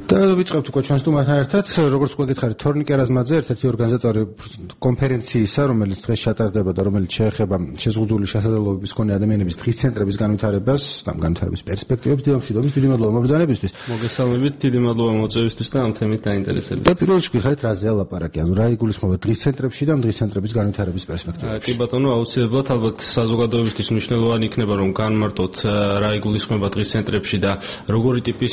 და ვიწყებთ უკვე ჩვენს სტუმართან ერთად, როგორც უკვე გითხარით, თორნიკე რაზმაძე, ერთ-ერთი ორგანიზატორი კონფერენციისა, რომელიც დღეს ჩატარდება და რომელიც შეეხება შეზღუდული შესაძლებლობების მქონე ადამიანების დღის ცენტრების განვითარებას და განვითარების პერსპექტივებს. დიდი მადლობა მობრძანებისთვის. მოგესალმებით, დიდი მადლობა მოწვევისთვის და ამ თემით დაინტერესებით. და პირველ რიგში გითხარით, რაზე ლაპარაკი, ანუ რა იგულისხმება დღის ცენტრებში და დღის ცენტრების განვითარების პერსპექტივებში. კი ბატონო, აუცილებლად ალბათ საზოგადოებისთვის მნიშვნელოვანი იქნება, რომ განმარტოთ რა იგულისხმება დღის ცენტრებში და როგორი ტიპის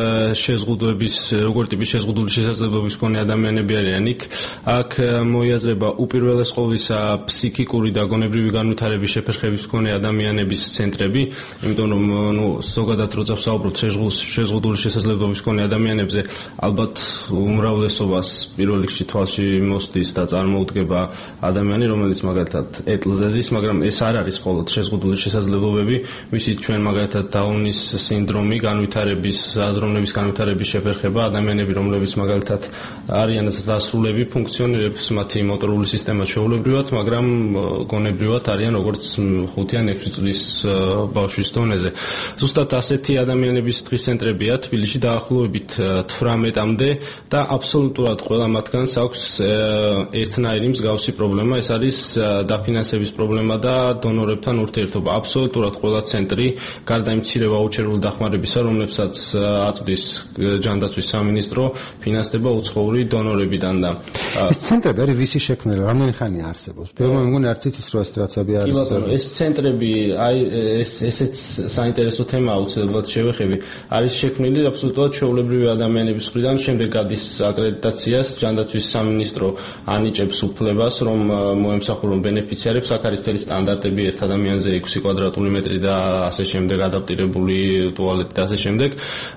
როგორი ტიპის შეზღუდული შესაძლებლობების მქონე ადამიანები არიან იქ. აქ მოიაზრება უპირველეს ყოვლისა ფსიქიკური და გონებრივი განვითარების შეფერხების მქონე ადამიანების ცენტრები, იმიტომ რომ ზოგადად როცა ვსაუბრობთ შეზღუდული შესაძლებლობების მქონე ადამიანებზე, ალბათ უმრავლესობას პირველ რიგში თვალში მოსდის და წარმოუდგება ადამიანი, რომელიც მაგალითად ეტლზე ზის, მაგრამ ეს არ არის მხოლოდ შეზღუდული შესაძლებლობები, ვისით ჩვენ მაგალითად დაუნის სინდრომი, განვითარების აზროვნების განვითარების შეფერხება, ადამიანები, რომლებიც მაგალითად არიან დასრულები, ფუნქციონირებს მათი მოტორული სისტემა ჩვეულებრივად, მაგრამ გონებრივად არიან როგორც 5 ან 6 წლის ბავშვის დონეზე. ზუსტად ასეთი ადამიანების დღის ცენტრებია თბილისში დაახლოებით 18-მდე და აბსოლუტურად ყველა მათგანს აქვს ერთნაირი მსგავსი პრობლემა, ეს არის დაფინანსების პრობლემა და დონორებთან ურთიერთობა. აბსოლუტურად ყველა ცენტრი, გარდა იმ მცირე ვაუჩერული დახმარებისა, რომლებსაც აწვდის ჯანდაცვის სამინისტრო, ფინანსდება უცხოური დონორებიდან და ეს ცენტრები არის ვისი შექმნილი, რამდენი ხანია არსებობს? მე მგონი არც იცის რომ ეს რაღაცები არის. კი ბატონო, ეს ცენტრები, ესეც საინტერესო თემა აუცილებლად შევეხები, არის შექმნილი აბსოლუტურად ჩვეულებრივი ადამიანების მხრიდან, შემდეგ გადის აკრედიტაციას, ჯანდაცვის სამინისტრო ანიჭებს უფლებას, რომ მოემსახურონ ბენეფიციარებს, აქ არის მთელი სტანდარტები ერთ ადამიანზე 6 კვადრატული მეტრი და ასე შემდეგ, ადაპტირებული ტუალეტი და ასე შემდეგ.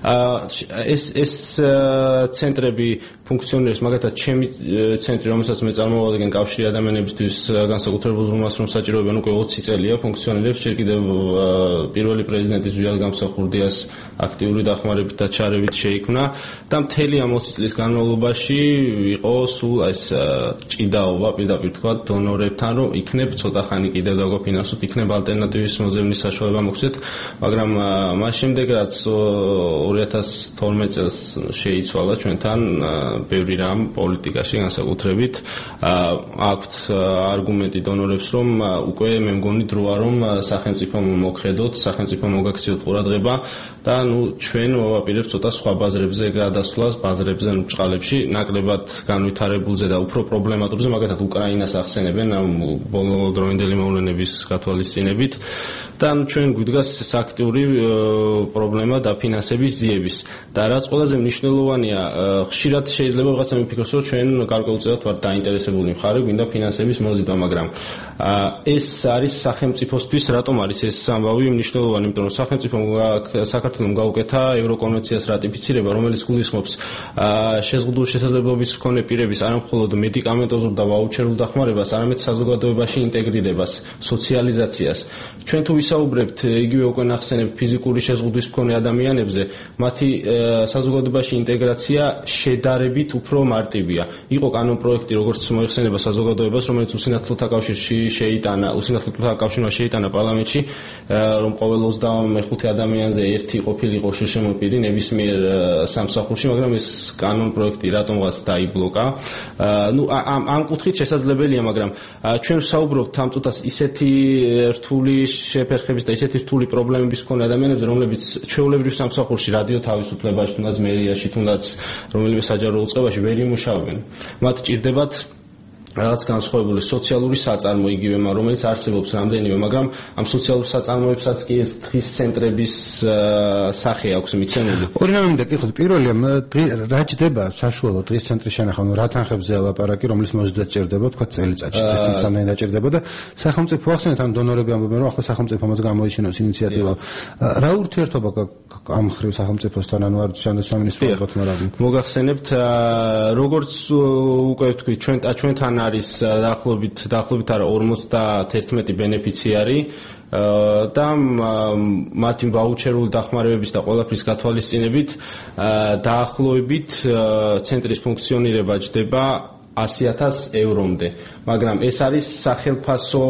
ეს ცენტრები ფუნქციონირებს, მაგალითად, ჩემი ცენტრი, რომელსაც მე წარმოვადგენ კავშირი ადამიანებისთვის განსაკუთრებულ ზრუნვას რომ საჭიროებენ, უკვე 20 წელია ფუნქციონირებს, ჯერ კიდევ პირველი პრეზიდენტის ზვიად გამსახურდიას აქტიური დახმარებით და ჩარევით შეიქმნა და მთელი ამ 20 წლის განმავლობაში იყო სულ ეს ჭიდაობა, პირდაპირ თქვა, დონორებთან, რომ იქნებ ცოტა ხანი კიდევ დაგვაფინანსოთ, იქნებ ალტერნატივის მოძებნის საშუალება მოგვცეთ, მაგრამ მას შემდეგ რაც 2012 წელს შეიცვალა ჩვენთან ბევრი რამ პოლიტიკაში განსაკუთრებით აქვთ არგუმენტი დონორებს, რომ უკვე მე მგონი დროა რომ სახელმწიფომ მოქმედოთ, სახელმწიფომ მოგაქციოთ ყურადღება და ჩვენ ვაპირებთ ცოტა სხვა ბაზრებზე გადასვლას, ბაზრებზე ბრჭყალებში, ნაკლებად განვითარებულზე და უფრო პრობლემატურზე, მაგალითად უკრაინას ახსენებენ ბოლო დროინდელი მოვლენების გათვალისწინებით და ჩვენ გვიდგას აქტიური პრობლემა დაფინანსების ძიების და რაც ყველაზე მნიშვნელოვანია, ხშირად შეიძლება ვიღაცა მიფიქროს, რომ ჩვენ გარკვეულწილად ვართ დაინტერესებული მხარე, გვინდა ფინანსების მოზიდვა, მაგრამ ეს არის სახელმწიფოსთვის, რატომ არის ეს ამბავი მნიშვნელოვანი, იმიტომ რომ საქართველოს გაუკეთა ევროკონვენციას რატიფიცირება, რომელიც გულისხმობს შეზღუდული შესაძლებლობის მქონე პირების არამხოლოდ მედიკამენტოზურ და ვაუჩერულ დახმარებას, არამედ საზოგადოებაში ინტეგრირებას, სოციალიზაციას. ჩვენ თუ ვისაუბრებთ, იგივე უკვე ნახსენებთ ფიზიკური შეზღუდვის მქონე ადამიანებზე, მათი საზოგადოებაში ინტეგრაცია შედარებით უფრო მარტივია. იყო კანონპროექტი, როგორც მოიხსენება საზოგადოებას, რომელიც უსინათლოთა კავშირმა შეიტანა პარლამენტში, რომ ყოველ 25 ადამიანზე ერთი ყოფილიყო შეშემოპირი ნებისმიერ სამსახურში, მაგრამ ეს კანონპროექტი რატომღაც დაიბლოკა. ამ კუთხით შესაძლებელია, მაგრამ ჩვენ ვსაუბრობთ ამ წუთას ისეთი რთული შეფერხების და ისეთი რთული პრობლემების მქონე ადამიანებზე, რომლებიც ჩვეულებრივ სამსახურში, რადიო თავისუფლებაში, თუნდაც მერიაში, თუნდაც რომელიმე საჯარო უწყებაში ვერ იმუშავებენ. მათ ჭირდებათ რაღაც განსხვავებული სოციალური საწარმო იგივე, რომელიც არსებობს რამდენიმე, მაგრამ ამ სოციალურ საწარმოებსაც კი ეს დღის ცენტრების სახე აქვს მიცემული. ორი რამე მინდა გიხოთ, პირველია, რა ჯდება საშუალო დღის ცენტრის შენახვა, რა თანხებზეა ლაპარაკი, რომლის მოზიდვა ჭირდება, თქვა წელიწადში, წელიწადში რამდენი დაჭირდება და სახელმწიფო ახსენეთ, ან დონორები ამბობენ, რომ ახლა სახელმწიფომაც გამოიჩინოს ინიციატივა. რა ურთიერთობა ამ ხრივ სახელმწიფოსთან, ანუ არ ჯანდაცვის სამინისტროს მოხმარები? მოგახსენებთ, როგორც უკვე ვთქვი, ჩვენთან არის დაახლოებით არა 51 ბენეფიციარი და მათი ვაუჩერული დახმარებების და ყველაფრის გათვალისწინებით დაახლოებით ცენტრის ფუნქციონირება ჯდება 100,000 ევრომდე, მაგრამ ეს არის სახელფასო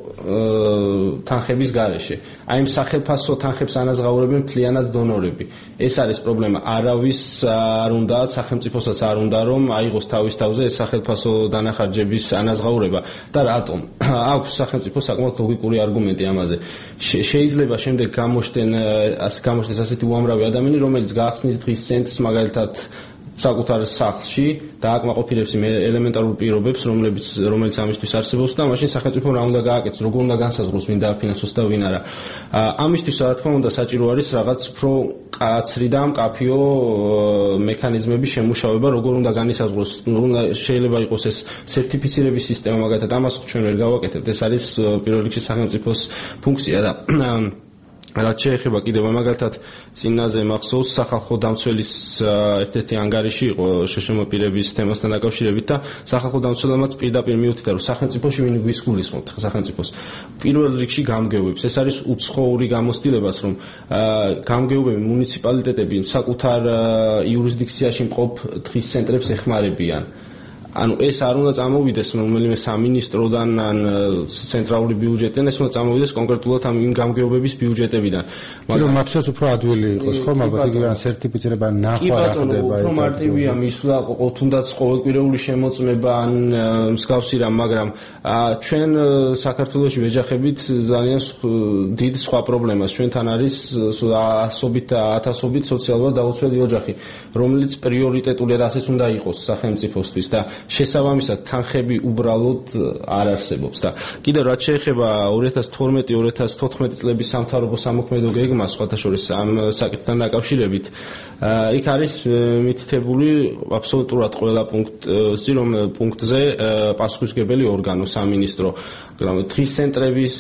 თანხების გარეშე. აი იმ სახელფასო თანხებს ანაზღაურებენ მთლიანად დონორები. ეს არის პრობლემა. არავის არ უნდა, სახელმწიფოსაც არ უნდა, რომ აიღოს თავის თავზე ეს სახელფასო დანახარჯების ანაზღაურება. და რატომ? აქვს სახელმწიფო საკმაოდ ლოგიკური არგუმენტი ამაზე. შეიძლება შემდეგ გამოჩნდეს ასეთი უამრავი ადამიანი, რომელიც გაახსნის დღის ცენტრს მაგალითად საკუთარ სახლში და აკმაყოფილებს იმ ელემენტარულ პირობებს, რომელიც ამისთვის არსებობს და მაშინ სახელმწიფო რა უნდა გააკეთოს, როგორ უნდა განსაზღვროს ვინ დააფინანსოს და ვინ არა. ამისთვის რა თქმა უნდა საჭირო არის რაღაც უფრო კაცრი და მკაფიო მექანიზმების შემუშავება, როგორ უნდა განისაზღვროს, შეიძლება იყოს ეს სერტიფიცირების სისტემა, მაგალითად ამას ჩვენ ვერ გავაკეთებთ. ეს არის პირველ რიგში სახელმწიფოს ფუნქცია და რაც შეეხება კიდევ მაგალითად წინაზე მახსოვს სახალხო დამცველის ერთ-ერთი ანგარიში იყო შშმ პირების თემასთან დაკავშირებით და სახალხო დამცველებმაც პირდაპირ მიუთითა რომ სახელმწიფოში ვინ გვისგულისხმობთ სახელმწიფოს პირველ რიგში გამგეობებს. ეს არის უცხოური გამოცდილებას რომ გამგეობები მუნიციპალიტეტები საკუთარ იურისდიქციაში მყოფ დღის ცენტრებს ეხმარებიან. ანუ ეს არ უნდა წამოვიდეს რომელიმე სამინისტროდან ან ცენტრალური ბიუჯეტიდან, ეს უნდა წამოვიდეს კონკრეტულად ამ გამგეობების ბიუჯეტებიდან. მაგრამ მათაც უფრო ადვილი იყოს ხო, ალბათ იგი ან სერტიფიცირება ან ნახვა რა ხდება. უფრო მარტივია მისვლა თუნდაც ყოველკვირეული შემოწმება ან მსგავსი რამ, მაგრამ ჩვენ საქართველოში ვეჯახებით ძალიან დიდ სხვა პრობლემას. ჩვენთან არის ასობით და ათასობით სოციალურად დაუცველი ოჯახი, რომელიც პრიორიტეტულია და ასეც უნდა იყოს სახელმწიფოსთვის და შესაბამისად თანხები უბრალოდ არ არსებობს და კიდევ რაც შეეხება 2012-2014 წლების სამთავრობო სამოქმედო გეგმას სხვათა შორის ამ საკითხთან დაკავშირებით იქ არის მითითებული აბსოლუტურად ყველა პუნქტზე პასუხისმგებელი ორგანო სამინისტრო დღის ცენტრების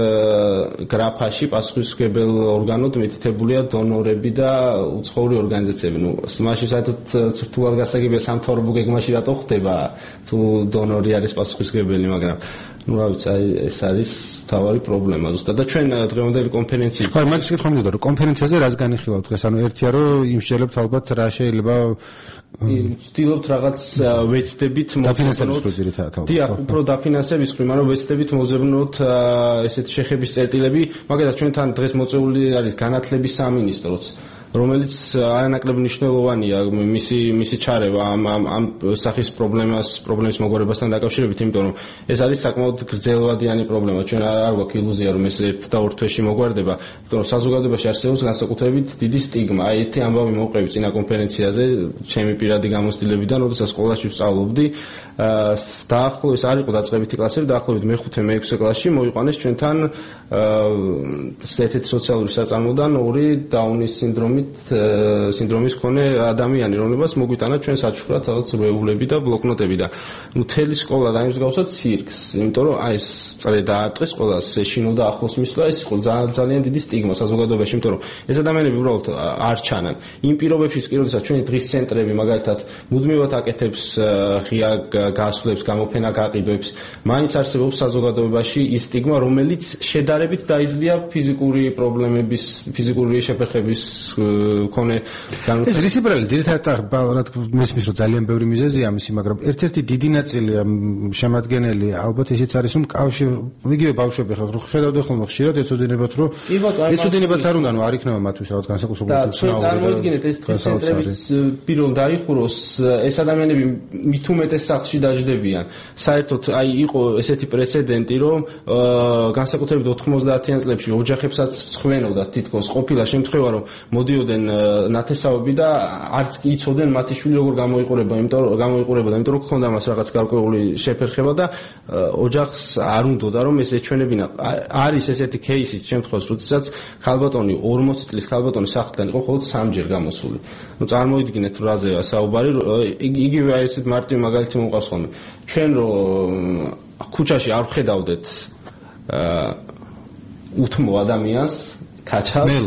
გრაფაში პასუხისმგებელ ორგანოდ მითითებულია დონორები და უცხოური ორგანიზაციები. ნუ მაშინ საერთოდ რთულად გასაგებია სამთავრობო გეგმაში რატო ხდება თუ დონორი არის პასუხისმგებელი, მაგრამ ну რა ვიცი, ეს არის თავარი პრობლემა ზუსტად და ჩვენ დღევანდელი კონფერენციის ხო, მაგის კითხვა მინდოდა რომ კონფერენციაზე რას განიხილავთ დღეს, ანუ ერთია რომ იმსჯელებთ ალბათ რა შეიძლება ვცდილობთ რაღაც ვეცდებით დაფინანსების ძირითადად. დიახ, უფრო დაფინანსების ხრი, მაგრამ ვეცდებით მოზებნოთ ესეთი შეხების წერტილები, მაგალითად ჩვენთან დღეს მოწეული არის განათლების სამინისტროც რომელიც არანაკლებ მნიშვნელოვანია მისი ჩარევა ამ სახის პრობლემის მოგვარებასთან დაკავშირებით, იმიტომ რომ ეს არის საკმაოდ გრძელვადიანი პრობლემა. ჩვენ არ გვაქვს ილუზია, რომ ეს ერთ და ორ თვეში მოგვარდება, იმიტომ რომ საზოგადოებაში არსებობს განსაკუთრებით დიდი სტიგმა. აი ერთი ამბავი მოვყევი წინა კონფერენციაზე, ჩემი პირადი გამოცდილებიდან, როდესაც სკოლაში ვსწავლობდი, დაახლოებით არ იყო დაწყებითი კლასები, დაახლოებით მე-5 მე-6 კლასში მოიყვანეს ჩვენთან ერთ-ერთი სოციალური საწარმოდან ორი დაუნის სინდრომის მქონე ადამიანი, რომლებსაც მოგვიტანა ჩვენ საჩუქრად რაღაც რეულები და ბლოკნოტები და მთელი სკოლა დაიმსგავსა ცირკს, იმიტომ რომ აი ეს წრე დაარტყეს სკოლას, ეშინო და ახლოს მისვლა, ეს იყო ძალიან დიდი სტიგმა საზოგადოებაში, იმიტომ რომ ეს ადამიანები უბრალოდ არ ჩანან. იმ პირობებშიც კი როდესაც ჩვენი დღის ცენტრები მაგალითად მუდმივად აკეთებს ღია გასვლებს, გამოფენა გაყიდვებს, მაინც არსებობს საზოგადოებაში ის სტიგმა, რომელიც შედარებით დაიძლია ფიზიკური პრობლემების, ფიზიკური შეფერხების მქონე ეს რისიბრალი ძირითადად რა თქმა უნდა მესმის რომ ძალიან ბევრი მიზეზია ამისი, მაგრამ ერთ-ერთი დიდი ნაწილი შემადგენელი ალბათ ისიც არის რომ იგივე ბავშვები ხარ ხედავთ ხოლმე ხშირად ეცოდინებათ რომ ეცოდინებათ არ უნდა არ იქნება მათთვის რაღაც განსაკუთრებული და ჩვენ წარმოიდგინეთ ეს ცენტრების პირველ დაიხუროს ეს ადამიანები მით უმეტეს სახლში დაждდებიან. საერთოდ აი იყო ესეთი პრეცედენტი რომ განსაკუთრებით 90-იან წლებში ოჯახებსაც ცხვენოდა თითქოს ყოფილა შემთხვევა რომ მოდიოდნენ ნათესაობები და არც კი იცოდნენ მათი შვილი როგორ გამოიყურება, იმიტომ რომ ჰქონდა მას რაღაც გარკვეული შეფერხება და ოჯახს არ უნდოდა რომ ეს ეჩვენებინა. არის ესეთი кейსის შემთხვევაში, როდესაც ქალბატონი 40 წლის ქალბატონი სახლიდან იყო მხოლოდ 3-ჯერ გამოსული. ნუ წარმოიდგინეთ რაზეა საუბარი, იგივე აი ესეთ მარტივი მაგალითი მომყავს ხოლმე. ჩვენ რომ ქუჩაში არ ვხედავდეთ უთმო ადამიანს კაჩალს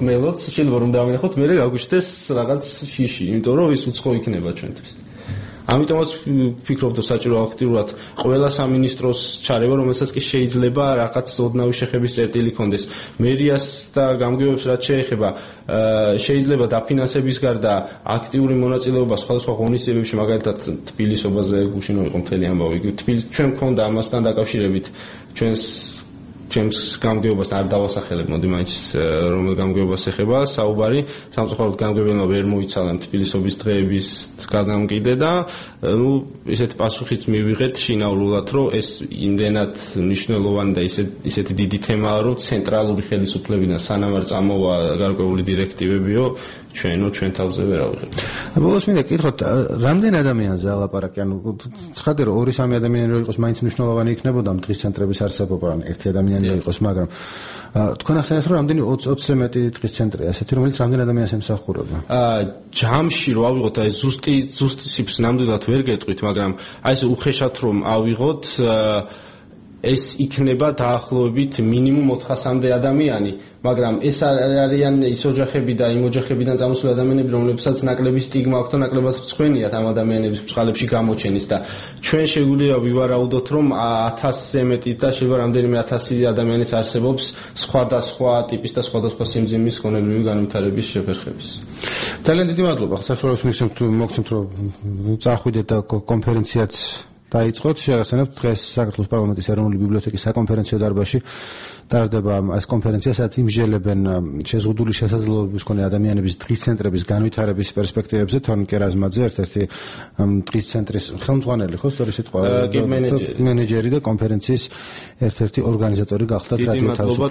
შეიძლება რომ დავინახოთ, მე გაგვიშდეს რაღაც შიში, იმიტომ რომ ის უცხო იქნება ჩვენთვის. ამიტომაც ვფიქრობ, რომ საჭირო აქტიურად ყველა სამინისტროს ჩარევა, რომელსაც კი შეიძლება რაღაც ოდნავი შეხების წერტილი ქონდეს. მერიას და გამგეობებს რაც შეეხება, შეიძლება დაფინანსების გარდა აქტიური მონაწილეობა სხვადასხვა ღონისძიებებში, მაგალითად თბილისობაზე გუშინ იყო მთელი ამბავი. ჩვენ გქონდა ამასთან დაკავშირებით ჩემს გამგეობას არ დავასახელებ, მოდი მაინც რომელ გამგეობას ეხება საუბარი. სამწუხაროდ გამგეობელმა ვერ მოიცალან თბილისობის დღეების გადამკიდე და ესეთ პასუხიც მივიღეთ შინაურულად, რომ ეს იმდენად მნიშვნელოვანი და ისეთი დიდი თემაა, რომ ცენტრალური ხელისუფლებიდან სანამ არ წამოვა გარკვეული დირექტივებიო, ჩვენ თავზე ვერ ავიღებთ. ბოლოს მინდა გითხოთ, რამდენ ადამიანზე ალაპარაკი? ანუ ცხადია, რომ 2-3 ადამიანი რო იყოს, მაინც მნიშვნელოვანი იქნებოდა დღის ცენტრების არსებობა, ან ერთი ადამიანი რო იყოს, მაგრამ თქვენ ახსენეთ, რომ რამდენი 20-ზე მეტი დღის ცენტრია, ასეთი, რომელიც რამდენ ადამიანს ემსახურება? ჯამში რო ავიღოთ, აი ზუსტი ციფრს ნამდვილად ვერ გეტყვით, მაგრამ აი ეს უხეშად რომ ავიღოთ, ეს იქნება დაახლოებით მინიმუმ 400-მდე ადამიანი, მაგრამ ეს არიან ის ოჯახები და იმ ოჯახებიდან წამოსული ადამიანები, რომლებსაც ნაკლები სტიგმა აქვს და ნაკლებად რწმენიათ ამ ადამიანების ბრძყალებში გამოჩენის და ჩვენ შეგვიძლია ვივარაუდოთ, რომ 1000-ზე მეტი და შეიძლება რამდენიმე 1000 ადამიანიც არსებობს სხვადასხვა ტიპის და სხვადასხვა სიმძიმის გონებრივი განვითარების შეფერხების. ძალიან დიდი მადლობა. საშუალებას მოგცემთ, რომ წახვიდეთ და კონფერენციაც დაიწყოთ. შეგახსენებთ, დღეს საქართველოს პარლამენტის ეროვნული ბიბლიოთეკის საკონფერენციო დარბაზში ტარდება ეს კონფერენცია, სადაც იმსჯელებენ შეზღუდული შესაძლებლობების მქონე ადამიანების დღის ცენტრების განვითარების პერსპექტივებზე. თორნ კერაზმაძე, ერთ-ერთი დღის ცენტრის ხელმძღვანელი, ხო, სწორი სიტყვა, მენეჯერი და კონფერენციის ერთ-ერთი ორგანიზატორი გახლდათ რადიო თავისუფლების